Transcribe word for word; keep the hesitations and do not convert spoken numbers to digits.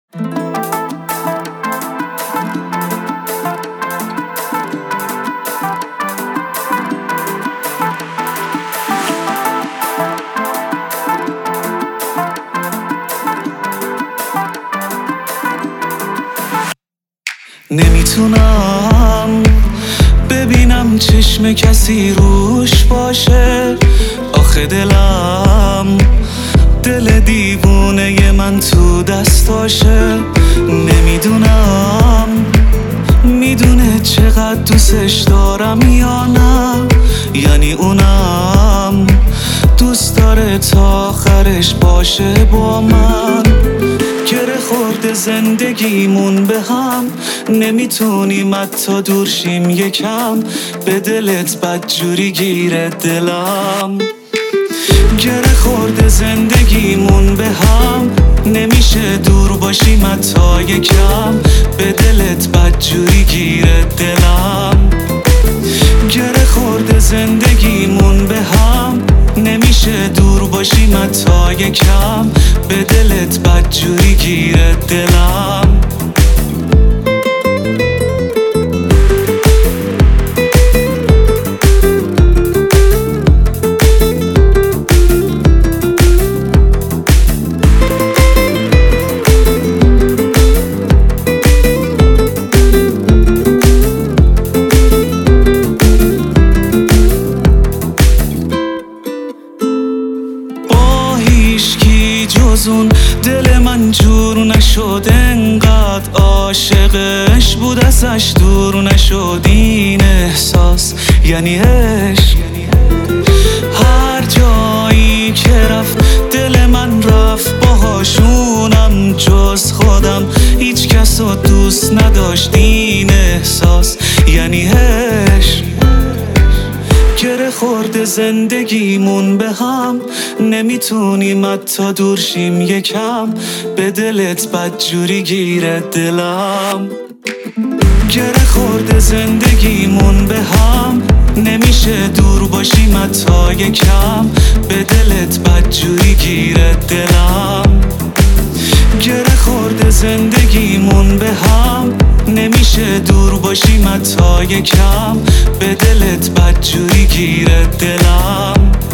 نمیتونم ببینم چشم کسی روش باشه، آخه دلم دل دیوونه من تو دستاشه. نمیدونم میدونه چقدر دوستش دارم یا نه، یعنی اونم دوست داره تا آخرش باشه با من. گره خورده زندگیمون به هم، نمیتونیم حتی دور شیم یکم، به دلت بدجوری گیره دلم. گره خورده زندگیمون به هم، نمیشه دور باشیم حتی یکم، به دلت بدجوری گیره دلم. گره خورده زندگیمون به هم، نمیشه دور باشیم حتی یکم، به دلت بدجوری گیره دلم. اون دل من جور نشد، انقدر عاشقش بود ازش دور نشد. این احساس یعنی عشق، هر جایی که رفت دل من رفت باهاشونم، جز خودم هیچ کس رو دوست نداشت. این احساس یعنی عشق. گره خورده زندگیمون به هم، نمیتونیم حتی دور شیم یکم، به دلت بدجوری گیره دلم. گره خورده زندگیمون به هم، نمیشه دور باشیم حتی یکم، به دلت بدجوری گیره دلم. گره خورده زندگیمون به هم، نمیشه دور باشیم حتی یکم، به دلت بدجوری گیره دلم.